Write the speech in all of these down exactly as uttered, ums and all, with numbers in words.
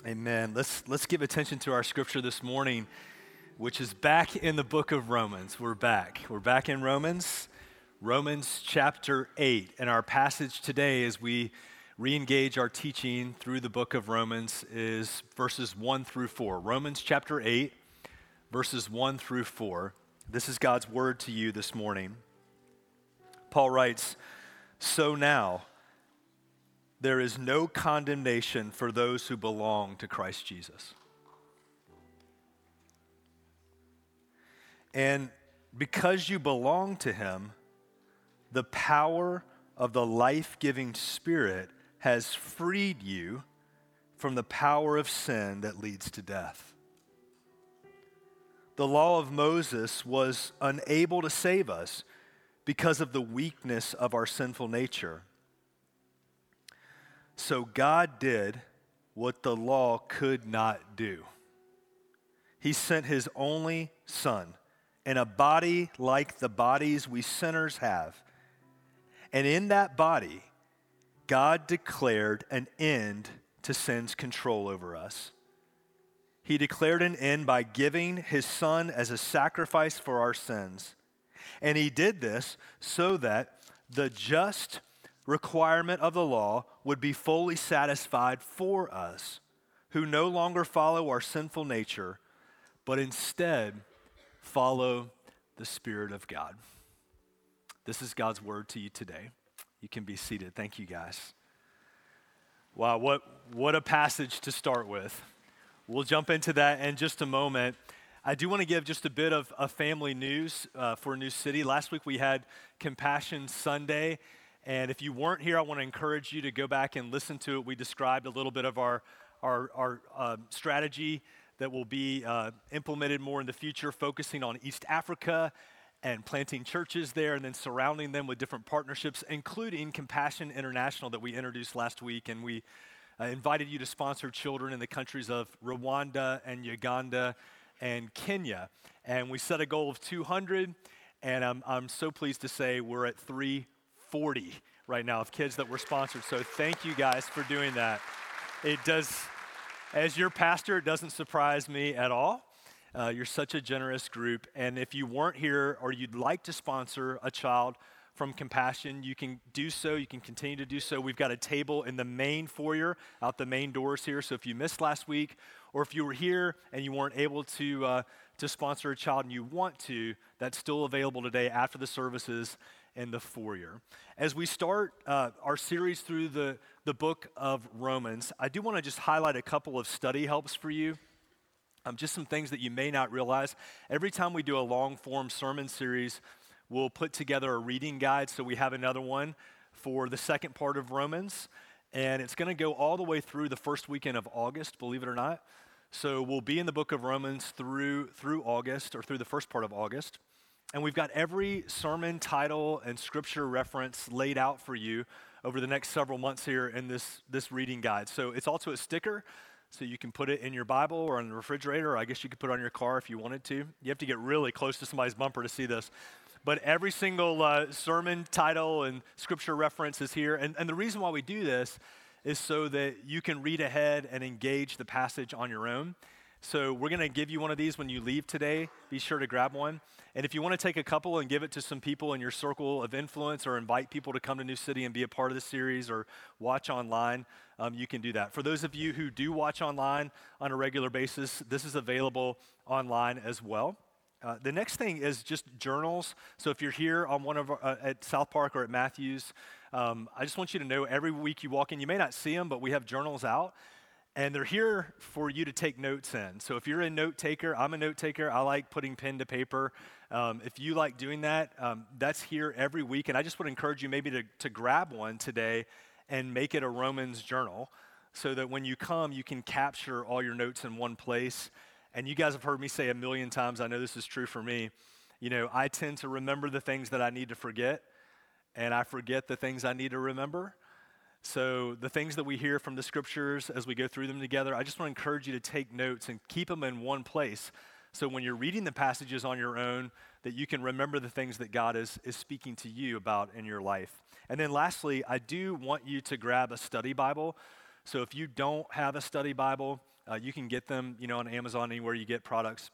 Amen. Let's let's give attention to our scripture this morning, which is back in the book of Romans. We're back. We're back in Romans, Romans chapter eight. And our passage today, as we re-engage our teaching through the book of Romans, is verses one through four. Romans chapter eight, verses one through four. This is God's word to you this morning. Paul writes, "So now, there is no condemnation for those who belong to Christ Jesus. And because you belong to him, the power of the life-giving Spirit has freed you from the power of sin that leads to death. The law of Moses was unable to save us because of the weakness of our sinful nature. So God did what the law could not do. He sent his only Son in a body like the bodies we sinners have. And in that body, God declared an end to sin's control over us. He declared an end by giving his Son as a sacrifice for our sins. And he did this so that the just requirement of the law would be fully satisfied for us, who no longer follow our sinful nature, but instead follow the Spirit of God." This is God's word to you today. You can be seated. Thank you, guys. Wow, what, what a passage to start with. We'll jump into that in just a moment. I do want to give just a bit of, of family news uh, for New City. Last week we had Compassion Sunday. And if you weren't here, I want to encourage you to go back and listen to it. We described a little bit of our, our, our uh, strategy that will be uh, implemented more in the future, focusing on East Africa and planting churches there and then surrounding them with different partnerships, including Compassion International that we introduced last week. And we uh, invited you to sponsor children in the countries of Rwanda and Uganda and Kenya. And we set a goal of two hundred, and I'm, I'm so pleased to say we're at three forty right now of kids that were sponsored. So thank you guys for doing that. It does, as your pastor, it doesn't surprise me at all. Uh, you're such a generous group. And if you weren't here or you'd like to sponsor a child from Compassion, you can do so. You can continue to do so. We've got a table in the main foyer out the main doors here. So if you missed last week, or if you were here and you weren't able to uh, to sponsor a child and you want to, that's still available today after the services in the foyer. As we start uh, our series through the, the book of Romans, I do want to just highlight a couple of study helps for you. Um, just some things that you may not realize. Every time we do a long-form sermon series, we'll put together a reading guide. So we have another one for the second part of Romans. And it's going to go all the way through the first weekend of August, believe it or not. So we'll be in the book of Romans through through August, or through the first part of August. And we've got every sermon title and scripture reference laid out for you over the next several months here in this, this reading guide. So it's also a sticker, so you can put it in your Bible or on the refrigerator, or I guess you could put it on your car if you wanted to. You have to get really close to somebody's bumper to see this. But every single uh, sermon title and scripture reference is here. And, and the reason why we do this is so that you can read ahead and engage the passage on your own. So we're going to give you one of these when you leave today. Be sure to grab one. And if you want to take a couple and give it to some people in your circle of influence, or invite people to come to New City and be a part of the series, or watch online, um, you can do that. For those of you who do watch online on a regular basis, this is available online as well. Uh, the next thing is just journals. So if you're here on one of our, uh, at South Park or at Matthews, um, I just want you to know every week you walk in, you may not see them, but we have journals out. And they're here for you to take notes in. So if you're a note taker, I'm a note taker. I like putting pen to paper. Um, if you like doing that, um, that's here every week. And I just would encourage you maybe to, to grab one today and make it a Romans journal, so that when you come, you can capture all your notes in one place. And you guys have heard me say a million times, I know this is true for me, you know, I tend to remember the things that I need to forget, and I forget the things I need to remember. So the things that we hear from the scriptures as we go through them together, I just want to encourage you to take notes and keep them in one place. So when you're reading the passages on your own, that you can remember the things that God is, is speaking to you about in your life. And then lastly, I do want you to grab a study Bible. So if you don't have a study Bible, Uh, you can get them, you know, on Amazon, anywhere you get products.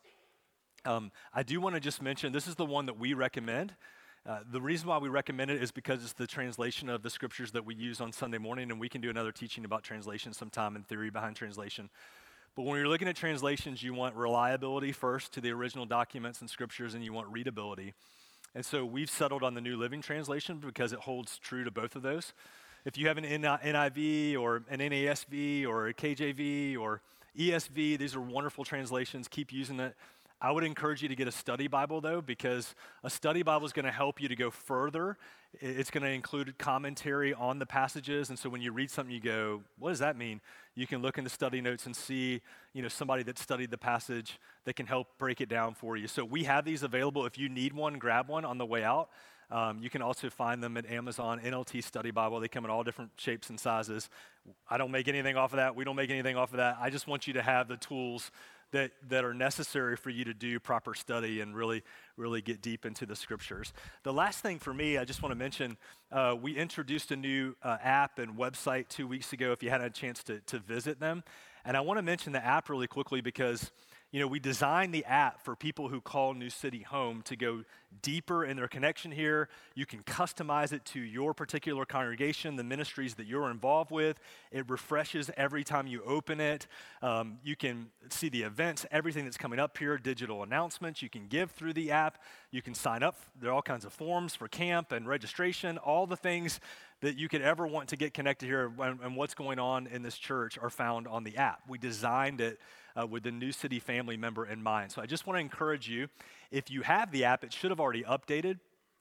Um, I do want to just mention, this is the one that we recommend. Uh, the reason why we recommend it is because it's the translation of the scriptures that we use on Sunday morning, and we can do another teaching about translation sometime and theory behind translation. But when you're looking at translations, you want reliability first to the original documents and scriptures, and you want readability. And so we've settled on the New Living Translation because it holds true to both of those. If you have an N I V or an N A S V or a K J V or E S V, these are wonderful translations. Keep using it. I would encourage you to get a study Bible, though, because a study Bible is going to help you to go further. It's going to include commentary on the passages, and so when you read something, you go, what does that mean? You can look in the study notes and see, you know, somebody that studied the passage that can help break it down for you. So we have these available. If you need one, grab one on the way out. Um, you can also find them at Amazon, N L T Study Bible. They come in all different shapes and sizes. I don't make anything off of that. We don't make anything off of that. I just want you to have the tools that, that are necessary for you to do proper study and really, really get deep into the scriptures. The last thing for me, I just want to mention, uh, we introduced a new uh, app and website two weeks ago, if you hadn't had a chance to, to visit them. And I want to mention the app really quickly because, you know, we designed the app for people who call New City home to go deeper in their connection here. You can customize it to your particular congregation, the ministries that you're involved with. It refreshes every time you open it. Um, you can see the events, everything that's coming up here, digital announcements. You can give through the app. You can sign up. There are all kinds of forms for camp and registration. All the things that you could ever want to get connected here and, and what's going on in this church are found on the app. We designed it uh, with the New City family member in mind. So I just want to encourage you, if you have the app, it should have already updated.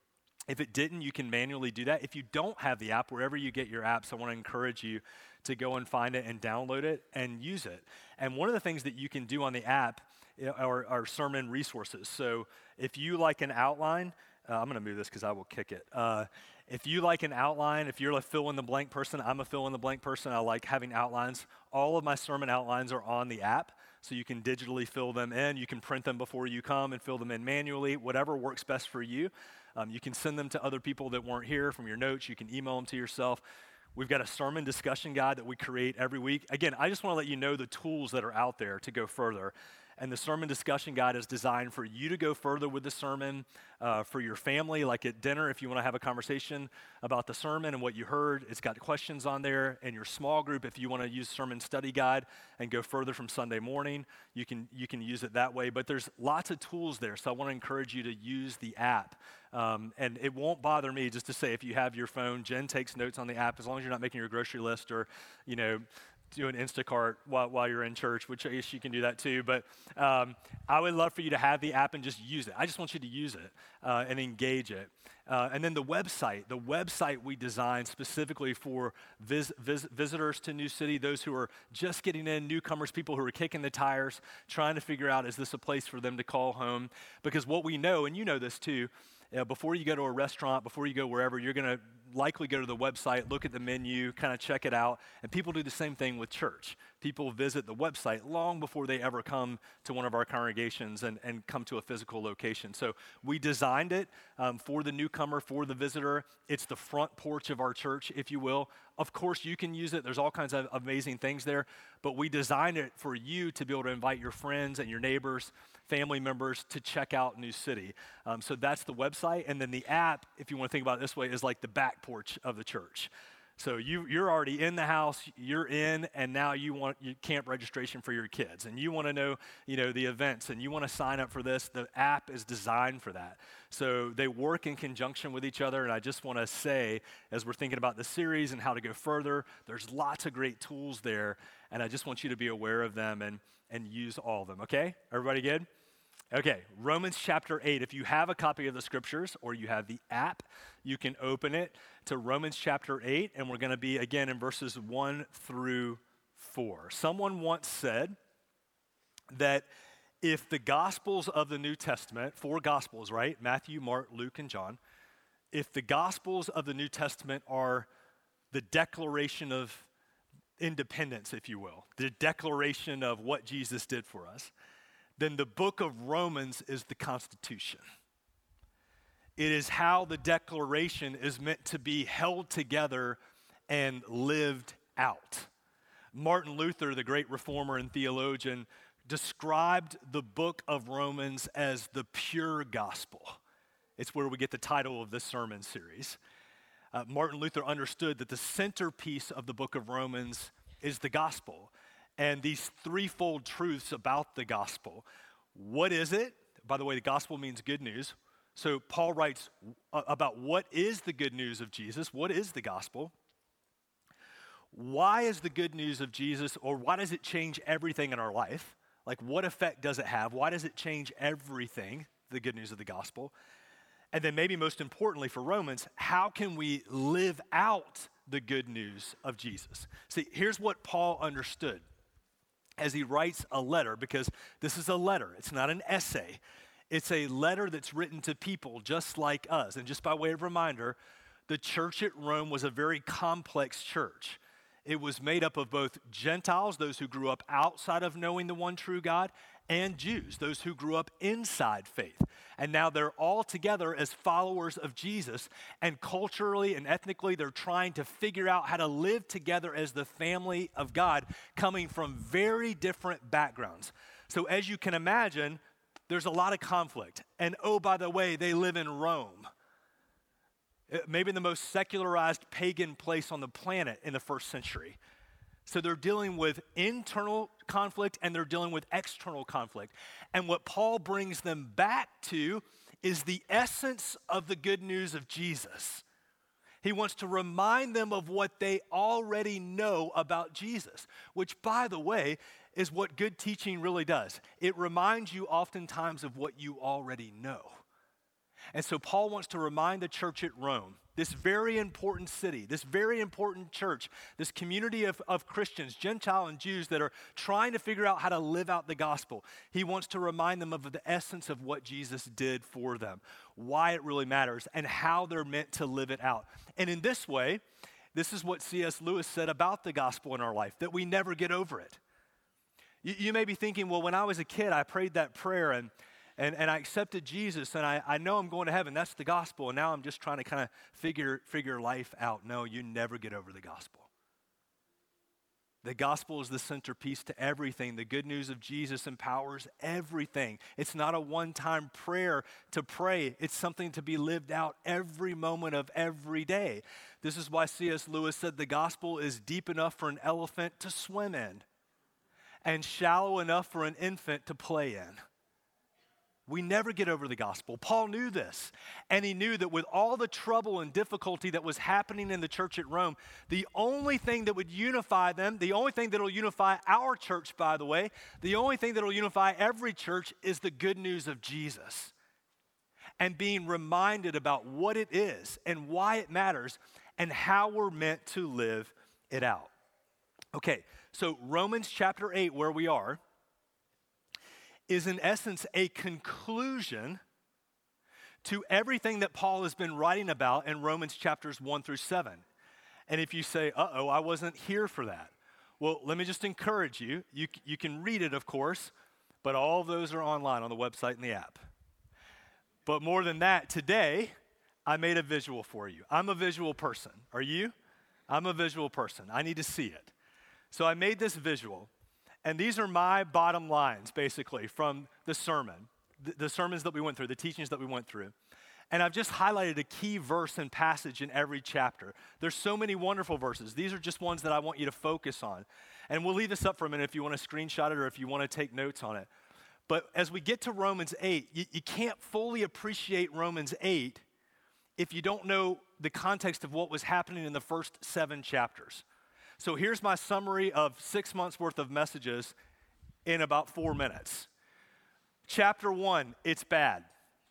If it didn't, you can manually do that. If you don't have the app, wherever you get your apps, I want to encourage you to go and find it and download it and use it. And one of the things that you can do on the app are, are sermon resources. So if you like an outline, uh, I'm going to move this because I will kick it. Uh, If you like an outline, if you're a fill-in-the-blank person, I'm a fill-in-the-blank person. I like having outlines. All of my sermon outlines are on the app, so you can digitally fill them in. You can print them before you come and fill them in manually, whatever works best for you. Um, you can send them to other people that weren't here from your notes. You can email them to yourself. We've got a sermon discussion guide that we create every week. Again, I just want to let you know the tools that are out there to go further. And the sermon discussion guide is designed for you to go further with the sermon, uh, for your family, like at dinner, if you want to have a conversation about the sermon and what you heard. It's got questions on there. And your small group, if you want to use sermon study guide and go further from Sunday morning, you can you can use it that way. But there's lots of tools there, so I want to encourage you to use the app. Um, and it won't bother me just to say, if you have your phone, Jen takes notes on the app, as long as you're not making your grocery list or, you know, do an Instacart while, while you're in church, which I guess you can do that too. But um, I would love for you to have the app and just use it. I just want you to use it uh, and engage it. Uh, and then the website, the website we designed specifically for vis- vis- visitors to New City, those who are just getting in, newcomers, people who are kicking the tires, trying to figure out, is this a place for them to call home? Because what we know, and you know this too, Uh, before you go to a restaurant, before you go wherever, you're going to likely go to the website, look at the menu, kind of check it out. And people do the same thing with church. People visit the website long before they ever come to one of our congregations and, and come to a physical location. So we designed it um, for the newcomer, for the visitor. It's the front porch of our church, if you will. Of course, you can use it. There's all kinds of amazing things there. But we designed it for you to be able to invite your friends and your neighbors, family members to check out New City. Um, so that's the website. And then the app, if you want to think about it this way, is like the back porch of the church. So you, you're already in the house, you're in, and now you want your camp registration for your kids. And you want to know, you know, the events, and you want to sign up for this. The app is designed for that. So they work in conjunction with each other. And I just want to say, as we're thinking about the series and how to go further, there's lots of great tools there. And I just want you to be aware of them and, and use all of them. Okay? Everybody good? Okay, Romans chapter eight. If you have a copy of the scriptures or you have the app, you can open it to Romans chapter eight, and we're going to be, again, in verses one through four. Someone once said that if the Gospels of the New Testament, four Gospels, right? Matthew, Mark, Luke, and John. If the Gospels of the New Testament are the declaration of independence, if you will, the declaration of what Jesus did for us, then the book of Romans is the Constitution. It is how the declaration is meant to be held together and lived out. Martin Luther, the great reformer and theologian, described the book of Romans as the pure gospel. It's where we get the title of this sermon series. Uh, Martin Luther understood that the centerpiece of the book of Romans is the gospel, and these threefold truths about the gospel. What is it? By the way, the gospel means good news. So Paul writes about what is the good news of Jesus, what is the gospel, why is the good news of Jesus, or why does it change everything in our life? Like, what effect does it have? Why does it change everything, the good news of the gospel? And then maybe most importantly for Romans, how can we live out the good news of Jesus? See, here's what Paul understood as he writes a letter, because this is a letter, it's not an essay. It's a letter that's written to people just like us. And just by way of reminder, the church at Rome was a very complex church. It was made up of both Gentiles, those who grew up outside of knowing the one true God, and Jews, those who grew up inside faith. And now they're all together as followers of Jesus, and culturally and ethnically, they're trying to figure out how to live together as the family of God, coming from very different backgrounds. So as you can imagine, there's a lot of conflict. And oh, by the way, they live in Rome. Maybe the most secularized pagan place on the planet in the first century. So they're dealing with internal conflict and they're dealing with external conflict. And what Paul brings them back to is the essence of the good news of Jesus. He wants to remind them of what they already know about Jesus, which, by the way, is what good teaching really does. It reminds you oftentimes of what you already know. And so Paul wants to remind the church at Rome, this very important city, this very important church, this community of, of Christians, Gentile and Jews that are trying to figure out how to live out the gospel. He wants to remind them of the essence of what Jesus did for them, why it really matters, and how they're meant to live it out. And in this way, this is what C S Lewis said about the gospel in our life, that we never get over it. You, you may be thinking, well, when I was a kid, I prayed that prayer and And, and I accepted Jesus, and I, I know I'm going to heaven. That's the gospel, and now I'm just trying to kind of figure, figure life out. No, you never get over the gospel. The gospel is the centerpiece to everything. The good news of Jesus empowers everything. It's not a one-time prayer to pray. It's something to be lived out every moment of every day. This is why C S Lewis said the gospel is deep enough for an elephant to swim in and shallow enough for an infant to play in. We never get over the gospel. Paul knew this, and he knew that with all the trouble and difficulty that was happening in the church at Rome, the only thing that would unify them, the only thing that will unify our church, by the way, the only thing that will unify every church is the good news of Jesus. And being reminded about what it is and why it matters and how we're meant to live it out. Okay, so Romans chapter eight, where we are, is in essence a conclusion to everything that Paul has been writing about in Romans chapters one through seven. And if you say, uh-oh, I wasn't here for that. Well, let me just encourage you. You, you can read it, of course, but all of those are online on the website and the app. But more than that, today, I made a visual for you. I'm a visual person. Are you? I'm a visual person. I need to see it. So I made this visual. And these are my bottom lines, basically, from the sermon, the, the sermons that we went through, the teachings that we went through. And I've just highlighted a key verse and passage in every chapter. There's so many wonderful verses. These are just ones that I want you to focus on. And we'll leave this up for a minute if you want to screenshot it or if you want to take notes on it. But as we get to Romans eight, you, you can't fully appreciate Romans eight if you don't know the context of what was happening in the first seven chapters. So here's my summary of six months worth of messages in about four minutes. Chapter one, it's bad.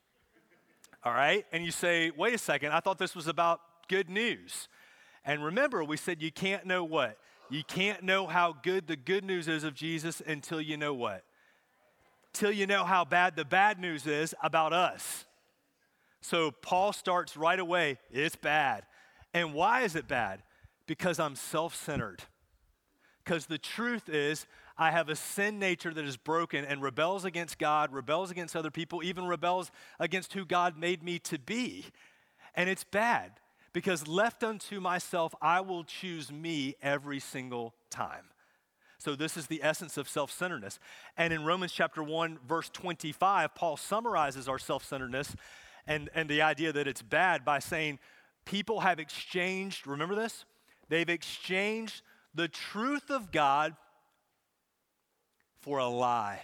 All right? And you say, wait a second, I thought this was about good news. And remember, we said you can't know what? You can't know how good the good news is of Jesus until you know what? Till you know how bad the bad news is about us. So Paul starts right away, it's bad. And why is it bad? Because I'm self-centered. Because the truth is, I have a sin nature that is broken and rebels against God, rebels against other people, even rebels against who God made me to be. And it's bad, because left unto myself, I will choose me every single time. So this is the essence of self-centeredness. And in Romans chapter one, verse twenty-five, Paul summarizes our self-centeredness and, and the idea that it's bad by saying people have exchanged, remember this? They've exchanged the truth of God for a lie.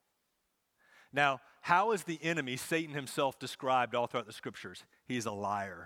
Now, how is the enemy, Satan himself, described all throughout the scriptures? He's a liar.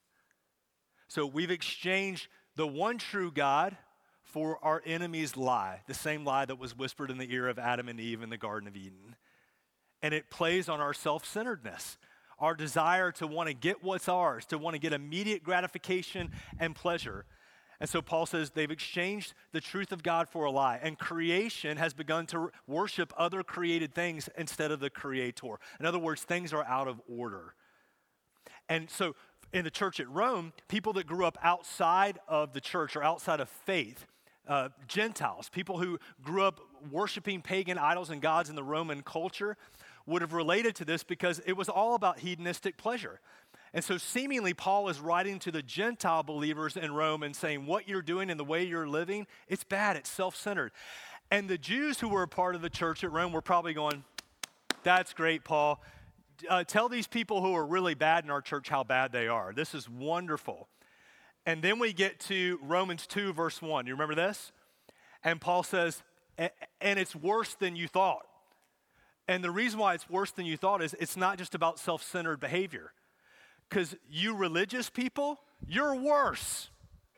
So we've exchanged the one true God for our enemy's lie, the same lie that was whispered in the ear of Adam and Eve in the Garden of Eden. And it plays on our self-centeredness, our desire to want to get what's ours, to want to get immediate gratification and pleasure. And so Paul says they've exchanged the truth of God for a lie, and creation has begun to worship other created things instead of the Creator. In other words, things are out of order. And so in the church at Rome, people that grew up outside of the church or outside of faith, uh, Gentiles, people who grew up worshiping pagan idols and gods in the Roman culture, would have related to this because it was all about hedonistic pleasure. And so seemingly Paul is writing to the Gentile believers in Rome and saying what you're doing and the way you're living, it's bad, it's self-centered. And the Jews who were a part of the church at Rome were probably going, that's great, Paul. Uh, tell these people who are really bad in our church how bad they are. This is wonderful. And then we get to Romans two, verse one. You remember this? And Paul says, and it's worse than you thought. And the reason why it's worse than you thought is it's not just about self-centered behavior. Because you religious people, you're worse.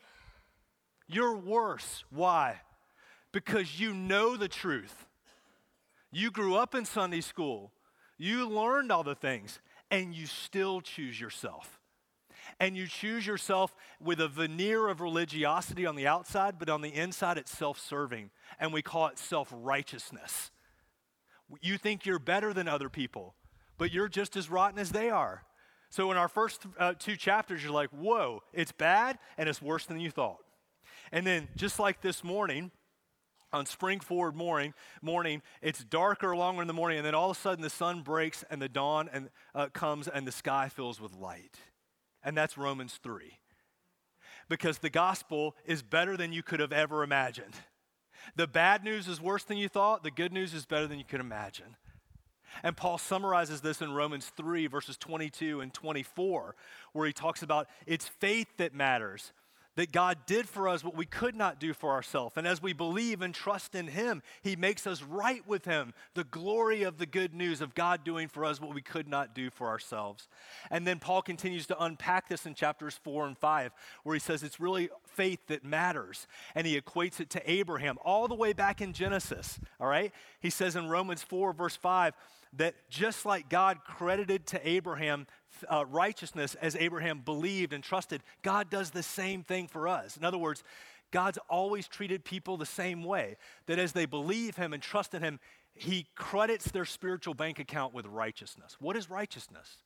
You're worse. Why? Because you know the truth. You grew up in Sunday school. You learned all the things, and you still choose yourself. And you choose yourself with a veneer of religiosity on the outside, but on the inside it's self-serving, and we call it self-righteousness. You think you're better than other people, but you're just as rotten as they are. So in our first uh, two chapters, you're like, whoa, it's bad and it's worse than you thought. And then just like this morning, on spring forward morning, morning, it's darker longer in the morning, and then all of a sudden the sun breaks and the dawn and, uh, comes and the sky fills with light. And that's Romans three. Because the gospel is better than you could have ever imagined. The bad news is worse than you thought. The good news is better than you could imagine. And Paul summarizes this in Romans three, verses twenty-two and twenty-four, where he talks about it's faith that matters, that God did for us what we could not do for ourselves. And as we believe and trust in him, he makes us right with him, the glory of the good news of God doing for us what we could not do for ourselves. And then Paul continues to unpack this in chapters four and five, where he says it's really faith that matters. And he equates it to Abraham all the way back in Genesis, all right? He says in Romans four, verse five, that just like God credited to Abraham uh, righteousness as Abraham believed and trusted, God does the same thing for us. In other words, God's always treated people the same way, that as they believe him and trust in him, he credits their spiritual bank account with righteousness. What is righteousness?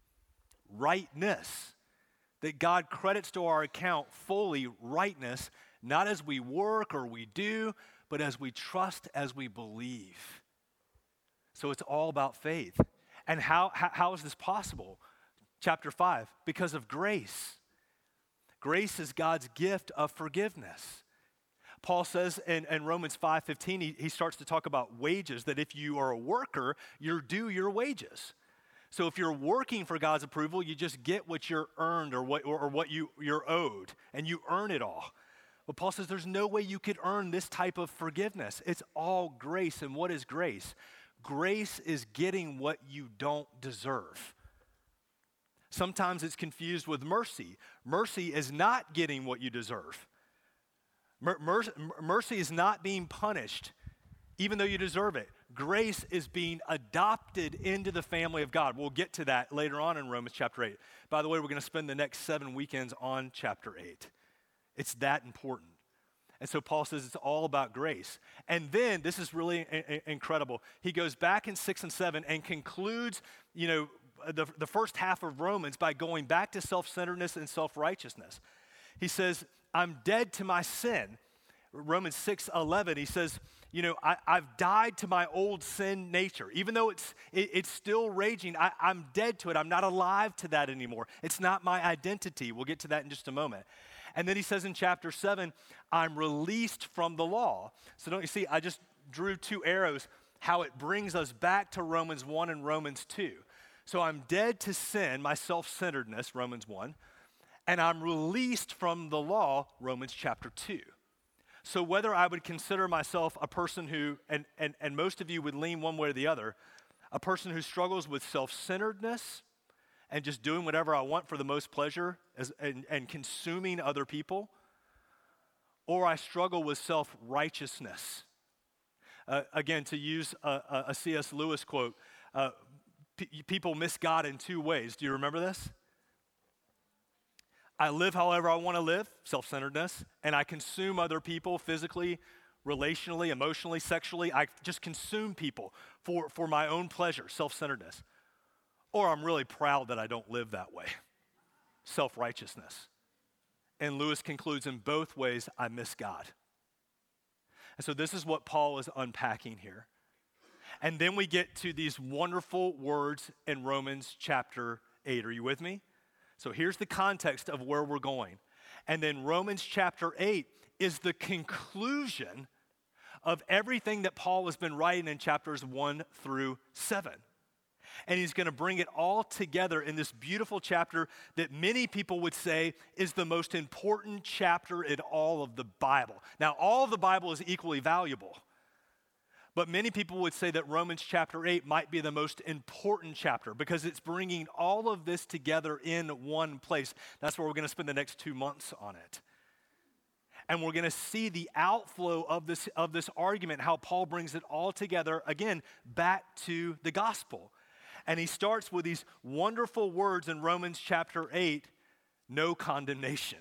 Rightness. That God credits to our account fully rightness, not as we work or we do, but as we trust, as we believe. So it's all about faith. And how, how, how is this possible? Chapter five, because of grace. Grace is God's gift of forgiveness. Paul says in, in Romans five fifteen, he, he starts to talk about wages, that if you are a worker, you're due your wages. So if you're working for God's approval, you just get what you're earned or what, or, or what you, you're owed, and you earn it all. But Paul says there's no way you could earn this type of forgiveness. It's all grace. And what is grace? Grace is getting what you don't deserve. Sometimes it's confused with mercy. Mercy is not getting what you deserve. Mer- mer- mercy is not being punished, even though you deserve it. Grace is being adopted into the family of God. We'll get to that later on in Romans chapter eight. By the way, we're going to spend the next seven weekends on chapter eight. It's that important. And so Paul says it's all about grace. And then, this is really I- I- incredible, he goes back in six and seven and concludes, you know, the, the first half of Romans by going back to self-centeredness and self-righteousness. He says, I'm dead to my sin. Romans six eleven, he says, you know, I, I've died to my old sin nature. Even though it's it, it's still raging, I, I'm dead to it. I'm not alive to that anymore. It's not my identity. We'll get to that in just a moment. And then he says in chapter seven, I'm released from the law. So don't you see, I just drew two arrows, how it brings us back to Romans one and Romans two. So I'm dead to sin, my self-centeredness, Romans one, and I'm released from the law, Romans chapter two. So whether I would consider myself a person who, and, and, and most of you would lean one way or the other, a person who struggles with self-centeredness and just doing whatever I want for the most pleasure as, and, and consuming other people, or I struggle with self-righteousness. Uh, again, to use a, a, a C S Lewis quote, uh, p- people miss God in two ways. Do you remember this? I live however I want to live, self-centeredness, and I consume other people physically, relationally, emotionally, sexually. I just consume people for, for my own pleasure, self-centeredness. Or I'm really proud that I don't live that way, self-righteousness. And Lewis concludes, in both ways, I miss God. And so this is what Paul is unpacking here. And then we get to these wonderful words in Romans chapter eight. Are you with me? So here's the context of where we're going. And then Romans chapter eight is the conclusion of everything that Paul has been writing in chapters one through seven. And he's going to bring it all together in this beautiful chapter that many people would say is the most important chapter in all of the Bible. Now, all of the Bible is equally valuable, but many people would say that Romans chapter eight might be the most important chapter because it's bringing all of this together in one place. That's where we're going to spend the next two months on it. And we're going to see the outflow of this, of this argument, how Paul brings it all together, again, back to the gospel. And he starts with these wonderful words in Romans chapter eight, no condemnation.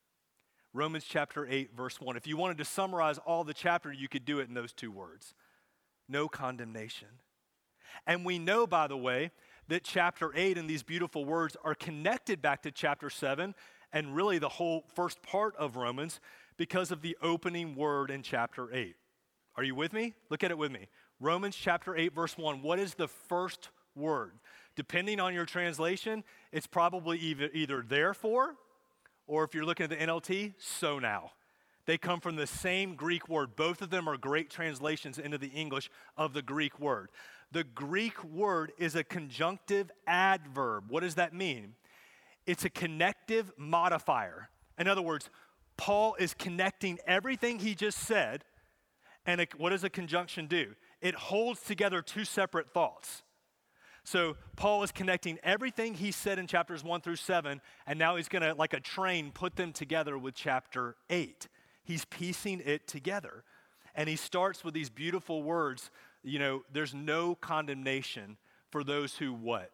Romans chapter eight, verse one. If you wanted to summarize all the chapter, you could do it in those two words. No condemnation. And we know, by the way, that chapter eight and these beautiful words are connected back to chapter seven and really the whole first part of Romans because of the opening word in chapter eight. Are you with me? Look at it with me. Romans chapter eight, verse one. What is the first word? Depending on your translation, it's probably either, either therefore, or if you're looking at the N L T, so now. They come from the same Greek word. Both of them are great translations into the English of the Greek word. The Greek word is a conjunctive adverb. What does that mean? It's a connective modifier. In other words, Paul is connecting everything he just said, and it, what does a conjunction do? It holds together two separate thoughts. So Paul is connecting everything he said in chapters one through seven, and now he's going to, like a train, put them together with chapter eight. He's piecing it together. And he starts with these beautiful words, you know, there's no condemnation for those who what?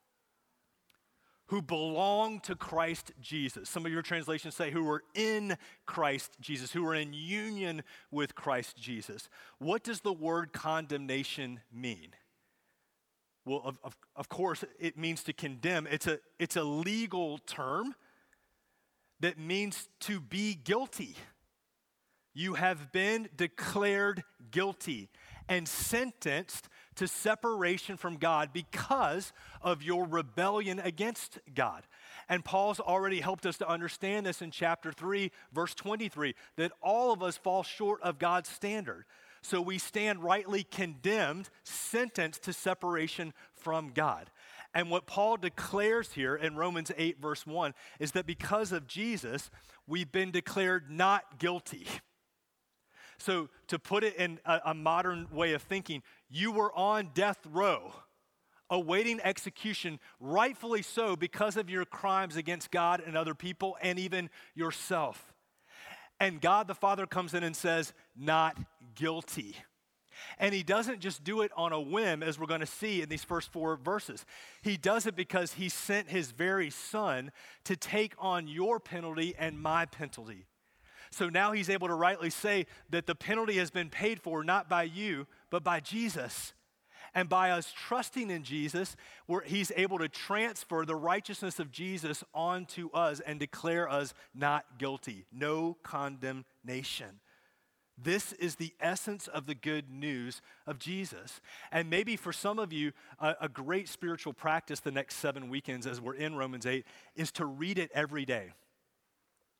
Who belong to Christ Jesus. Some of your translations say who are in Christ Jesus, who are in union with Christ Jesus. What does the word condemnation mean? Well, of, of, of course, it means to condemn. It's a, it's a legal term that means to be guilty. You have been declared guilty and sentenced to separation from God because of your rebellion against God. And Paul's already helped us to understand this in chapter three, verse twenty-three, that all of us fall short of God's standard. So we stand rightly condemned, sentenced to separation from God. And what Paul declares here in Romans eight, verse one, is that because of Jesus, we've been declared not guilty. So to put it in a, a modern way of thinking, you were on death row, awaiting execution, rightfully so because of your crimes against God and other people and even yourself. And God the Father comes in and says, not guilty. And he doesn't just do it on a whim, as we're going to see in these first four verses. He does it because he sent his very son to take on your penalty and my penalty. So now he's able to rightly say that the penalty has been paid for not by you, but by Jesus. And by us trusting in Jesus, where he's able to transfer the righteousness of Jesus onto us and declare us not guilty. No condemnation. This is the essence of the good news of Jesus. And maybe for some of you, a, a great spiritual practice the next seven weekends as we're in Romans eight is to read it every day.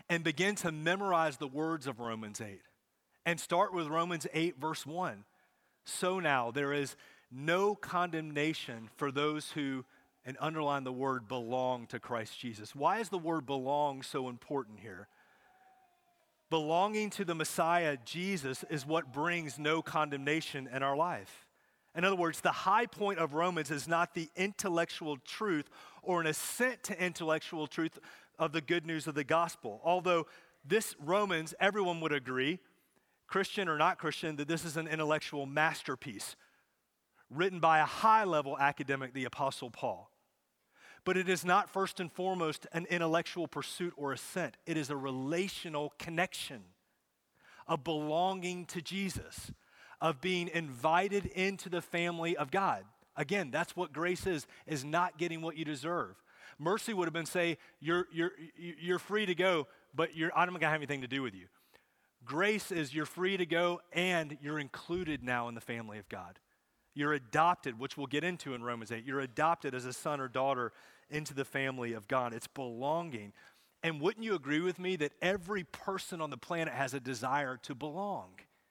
and begin to memorize the words of Romans eight. And start with Romans eight, verse one. So now there is no condemnation for those who, and underline the word, belong to Christ Jesus. Why is the word belong so important here? Belonging to the Messiah, Jesus, is what brings no condemnation in our life. In other words, the high point of Romans is not the intellectual truth or an assent to intellectual truth of the good news of the gospel. Although this Romans, everyone would agree, Christian or not Christian, that this is an intellectual masterpiece written by a high-level academic, the Apostle Paul. But it is not first and foremost an intellectual pursuit or assent. It is a relational connection, a belonging to Jesus, of being invited into the family of God. Again, that's what grace is, is not getting what you deserve. Mercy would have been say, you're, you're, you're free to go, but you're, I'm not going to have anything to do with you. Grace is you're free to go and you're included now in the family of God. You're adopted, which we'll get into in Romans eight. You're adopted as a son or daughter into the family of God. It's belonging. And wouldn't you agree with me that every person on the planet has a desire to belong?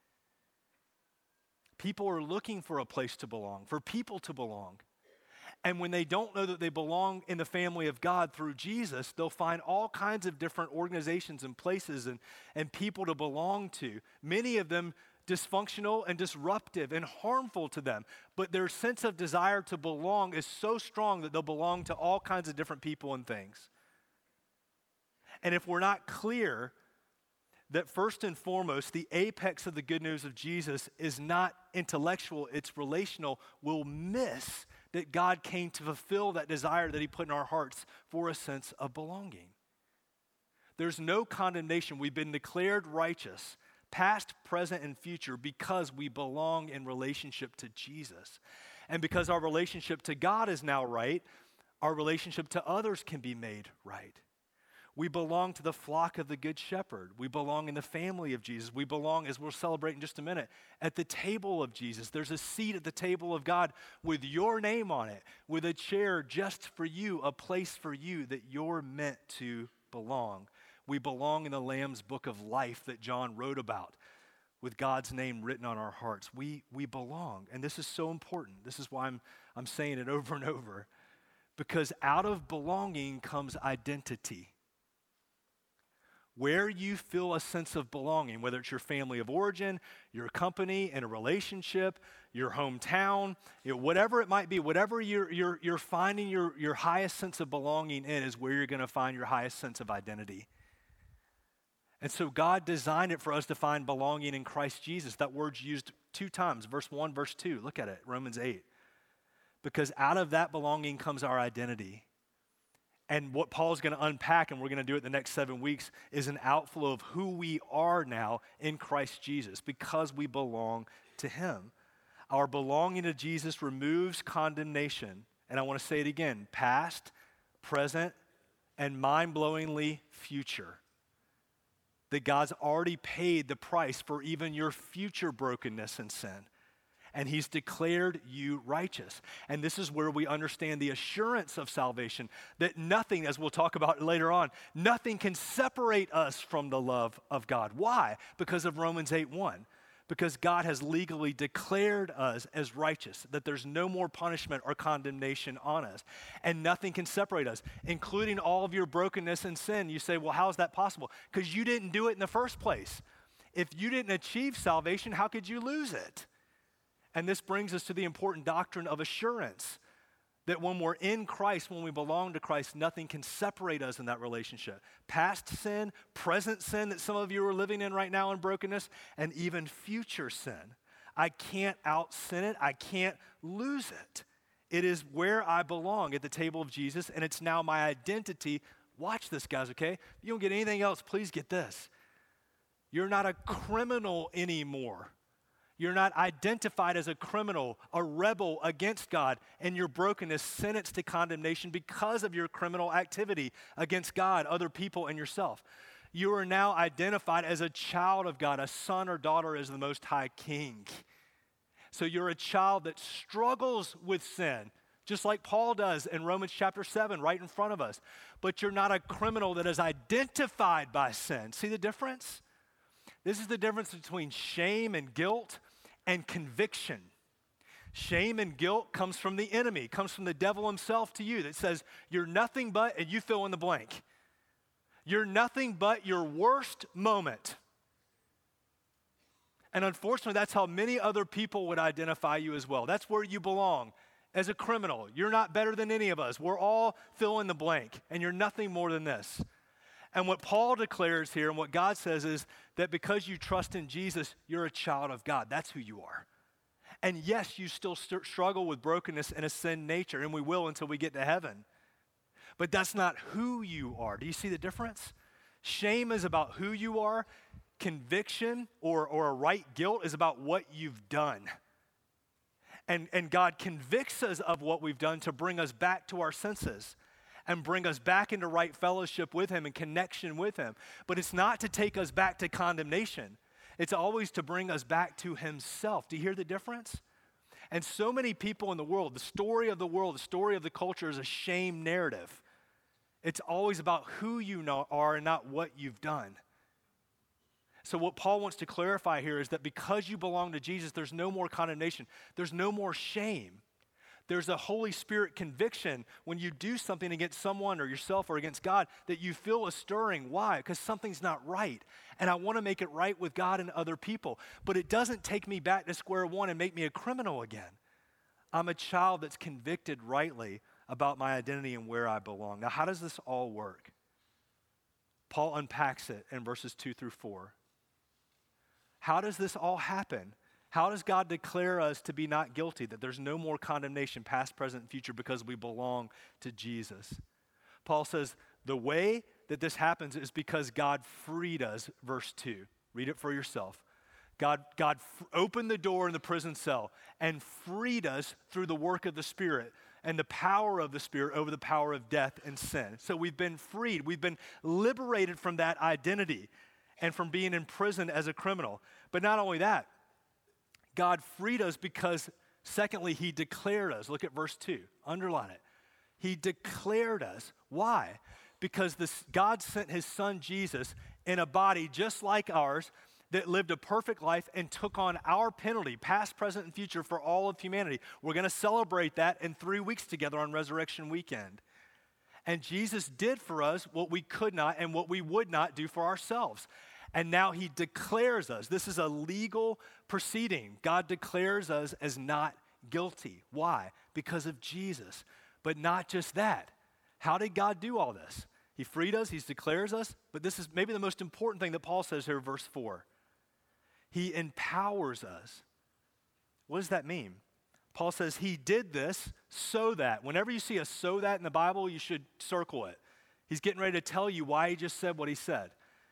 People are looking for a place to belong, for people to belong. And when they don't know that they belong in the family of God through Jesus, they'll find all kinds of different organizations and places and, and people to belong to. Many of them dysfunctional and disruptive and harmful to them. But their sense of desire to belong is so strong that they'll belong to all kinds of different people and things. And if we're not clear that first and foremost, the apex of the good news of Jesus is not intellectual, it's relational, we'll miss that God came to fulfill that desire that he put in our hearts for a sense of belonging. There's no condemnation. We've been declared righteous, past, present, and future, because we belong in relationship to Jesus. And because our relationship to God is now right, our relationship to others can be made right. We belong to the flock of the Good Shepherd. We belong in the family of Jesus. We belong, as we'll celebrate in just a minute, at the table of Jesus. There's a seat at the table of God with your name on it, with a chair just for you, a place for you that you're meant to belong. We belong in the Lamb's book of life that John wrote about, with God's name written on our hearts. We, we belong, and this is so important. This is why I'm, I'm saying it over and over, because out of belonging comes identity. Where you feel a sense of belonging, whether it's your family of origin, your company, in a relationship, your hometown, you know, whatever it might be, whatever you're, you're, you're finding your, your highest sense of belonging in is where you're going to find your highest sense of identity. And so God designed it for us to find belonging in Christ Jesus. That word's used two times, verse one, verse two. Look at it, Romans eight. Because out of that belonging comes our identity. And what Paul's going to unpack, and we're going to do it the next seven weeks, is an outflow of who we are now in Christ Jesus because we belong to him. Our belonging to Jesus removes condemnation. And I want to say it again, past, present, and mind-blowingly future. That God's already paid the price for even your future brokenness and sin. And he's declared you righteous. And this is where we understand the assurance of salvation, that nothing, as we'll talk about later on, nothing can separate us from the love of God. Why? Because of Romans eight one. Because God has legally declared us as righteous, that there's no more punishment or condemnation on us. And nothing can separate us, including all of your brokenness and sin. You say, well, how is that possible? Because you didn't do it in the first place. If you didn't achieve salvation, how could you lose it? And this brings us to the important doctrine of assurance, that when we're in Christ, when we belong to Christ, nothing can separate us in that relationship. Past sin, present sin that some of you are living in right now in brokenness, and even future sin. I can't out-sin it. I can't lose it. It is where I belong at the table of Jesus, and it's now my identity. Watch this, guys, okay? If you don't get anything else, please get this. You're not a criminal anymore. You're not identified as a criminal, a rebel against God, and your brokenness sentenced to condemnation because of your criminal activity against God, other people, and yourself. You are now identified as a child of God, a son or daughter as the Most High King. So you're a child that struggles with sin, just like Paul does in Romans chapter seven, right in front of us. But you're not a criminal that is identified by sin. See the difference? This is the difference between shame and guilt and conviction. Shame and guilt comes from the enemy, comes from the devil himself to you that says, you're nothing but, and you fill in the blank. You're nothing but your worst moment. And unfortunately, that's how many other people would identify you as well. That's where you belong as a criminal. You're not better than any of us. We're all fill in the blank, and you're nothing more than this. And what Paul declares here and what God says is that because you trust in Jesus, you're a child of God. That's who you are. And yes, you still st- struggle with brokenness and a sin nature, and we will until we get to heaven. But that's not who you are. Do you see the difference? Shame is about who you are. Conviction or, or a right guilt is about what you've done. And, and God convicts us of what we've done to bring us back to our senses and bring us back into right fellowship with him and connection with him. But it's not to take us back to condemnation. It's always to bring us back to himself. Do you hear the difference? And so many people in the world, the story of the world, the story of the culture is a shame narrative. It's always about who you know are and not what you've done. So what Paul wants to clarify here is that because you belong to Jesus, there's no more condemnation. There's no more shame. There's a Holy Spirit conviction when you do something against someone or yourself or against God that you feel a stirring. Why? Because something's not right. And I want to make it right with God and other people. But it doesn't take me back to square one and make me a criminal again. I'm a child that's convicted rightly about my identity and where I belong. Now, how does this all work? Paul unpacks it in verses two through four. How does this all happen? How does God declare us to be not guilty, that there's no more condemnation, past, present, and future, because we belong to Jesus? Paul says the way that this happens is because God freed us, verse two. Read it for yourself. God, God f- opened the door in the prison cell and freed us through the work of the Spirit and the power of the Spirit over the power of death and sin. So we've been freed. We've been liberated from that identity and from being in prison as a criminal. But not only that, God freed us because, secondly, he declared us. Look at verse two. Underline it. He declared us. Why? Because this, God sent his son Jesus in a body just like ours that lived a perfect life and took on our penalty, past, present, and future, for all of humanity. We're going to celebrate that in three weeks together on Resurrection Weekend. And Jesus did for us what we could not and what we would not do for ourselves. And now he declares us. This is a legal proceeding. God declares us as not guilty. Why? Because of Jesus. But not just that. How did God do all this? He freed us, he declares us, but this is maybe the most important thing that Paul says here in verse four. He empowers us. What does that mean? Paul says he did this so that. Whenever you see a so that in the Bible, you should circle it. He's getting ready to tell you why he just said what he said.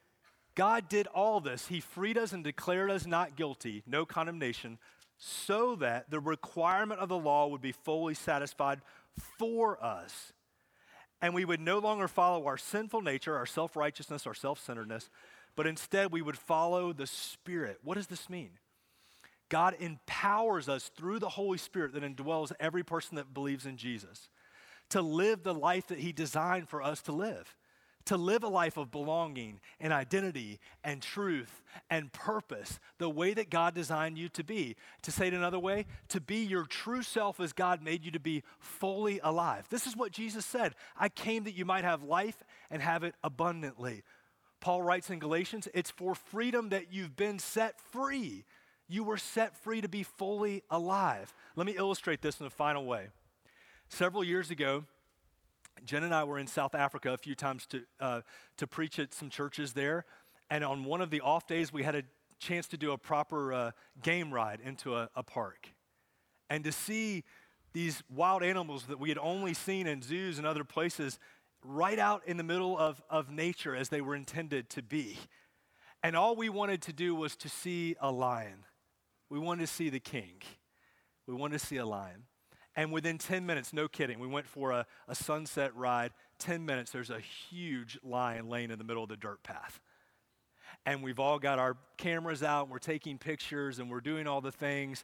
God did all this. He freed us and declared us not guilty, no condemnation, so that the requirement of the law would be fully satisfied for us. And we would no longer follow our sinful nature, our self-righteousness, our self-centeredness, but instead we would follow the Spirit. What does this mean? God empowers us through the Holy Spirit that indwells every person that believes in Jesus to live the life that he designed for us to live. To live a life of belonging and identity and truth and purpose, the way that God designed you to be. To say it another way, to be your true self as God made you to be fully alive. This is what Jesus said. I came that you might have life and have it abundantly. Paul writes in Galatians, it's for freedom that you've been set free. You were set free to be fully alive. Let me illustrate this in a final way. Several years ago, Jen and I were in South Africa a few times to uh, to preach at some churches there. And on one of the off days, we had a chance to do a proper uh, game ride into a, a park. And to see these wild animals that we had only seen in zoos and other places right out in the middle of, of nature as they were intended to be. And all we wanted to do was to see a lion. We wanted to see the king. We wanted to see a lion. And within ten minutes, no kidding, we went for a, a sunset ride. ten minutes, there's a huge lion laying in the middle of the dirt path. And we've all got our cameras out, and we're taking pictures, and we're doing all the things.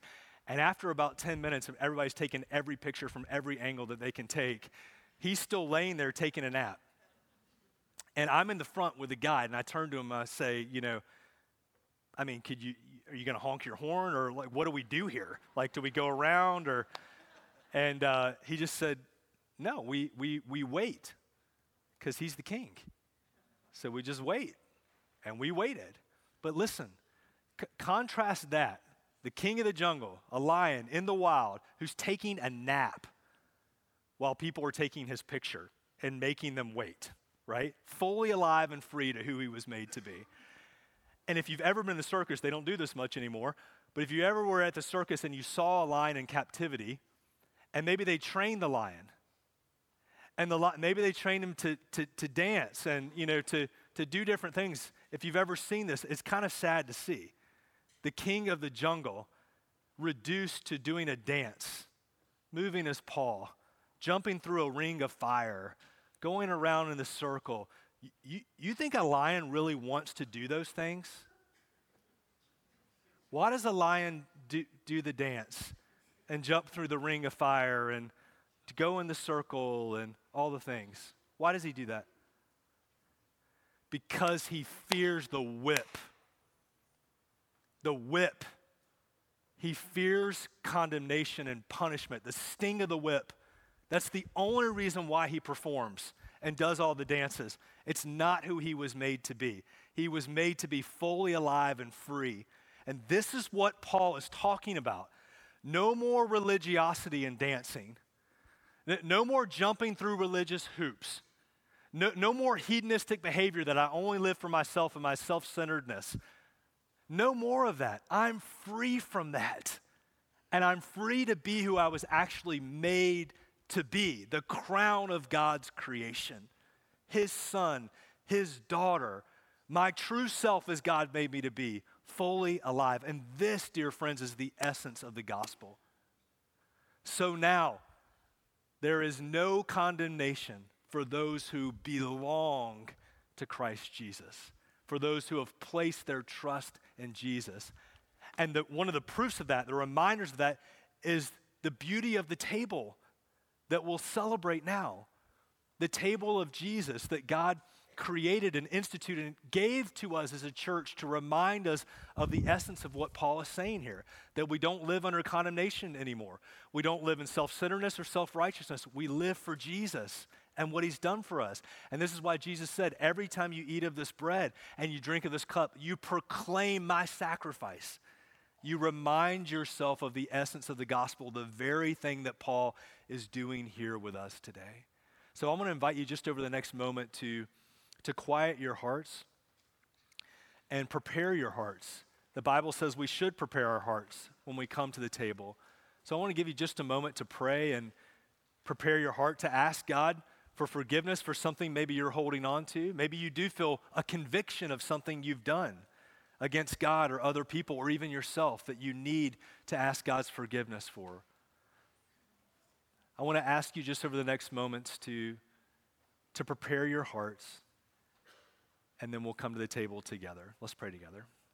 And after about ten minutes of everybody's taking every picture from every angle that they can take, he's still laying there taking a nap. And I'm in the front with the guide, and I turn to him and I say, you know, I mean, could you, are you going to honk your horn, or like, what do we do here? Like, do we go around, or, and uh, he just said, no, we, we, we wait, because he's the king. So we just wait, and we waited. But listen, c- contrast that, the king of the jungle, a lion in the wild, who's taking a nap while people are taking his picture and making them wait, right? Fully alive and free to who he was made to be. And if you've ever been in the circus, they don't do this much anymore, but if you ever were at the circus and you saw a lion in captivity, and maybe they trained the lion, and the li- maybe they trained him to, to, to dance and, you know, to, to do different things. If you've ever seen this, it's kind of sad to see. The king of the jungle reduced to doing a dance, moving his paw, jumping through a ring of fire, going around in the circle. You, you, you think a lion really wants to do those things? Why does a lion do, do the dance and jump through the ring of fire and to go in the circle and all the things? Why does he do that? Because he fears the whip. The whip. He fears condemnation and punishment, the sting of the whip. That's the only reason why he performs and does all the dances. It's not who he was made to be. He was made to be fully alive and free. And this is what Paul is talking about. No more religiosity and dancing. No more jumping through religious hoops. No, no more hedonistic behavior that I only live for myself and my self-centeredness. No more of that. I'm free from that. And I'm free to be who I was actually made to be, the crown of God's creation, his son, his daughter, my true self as God made me to be, fully alive. And this, dear friends, is the essence of the gospel. So now, there is no condemnation for those who belong to Christ Jesus, for those who have placed their trust in Jesus. And the, one of the proofs of that, the reminders of that, is the beauty of the table that we'll celebrate now. The table of Jesus that God created and instituted and gave to us as a church to remind us of the essence of what Paul is saying here, that we don't live under condemnation anymore. We don't live in self-centeredness or self-righteousness. We live for Jesus and what he's done for us. And this is why Jesus said, every time you eat of this bread and you drink of this cup, you proclaim my sacrifice. You remind yourself of the essence of the gospel, the very thing that Paul is doing here with us today. So I'm going to invite you just over the next moment to, to quiet your hearts and prepare your hearts. The Bible says we should prepare our hearts when we come to the table. So I want to give you just a moment to pray and prepare your heart to ask God for forgiveness for something maybe you're holding on to. Maybe you do feel a conviction of something you've done against God or other people or even yourself that you need to ask God's forgiveness for. I want to ask you just over the next moments to, to prepare your hearts, and then we'll come to the table together. Let's pray together.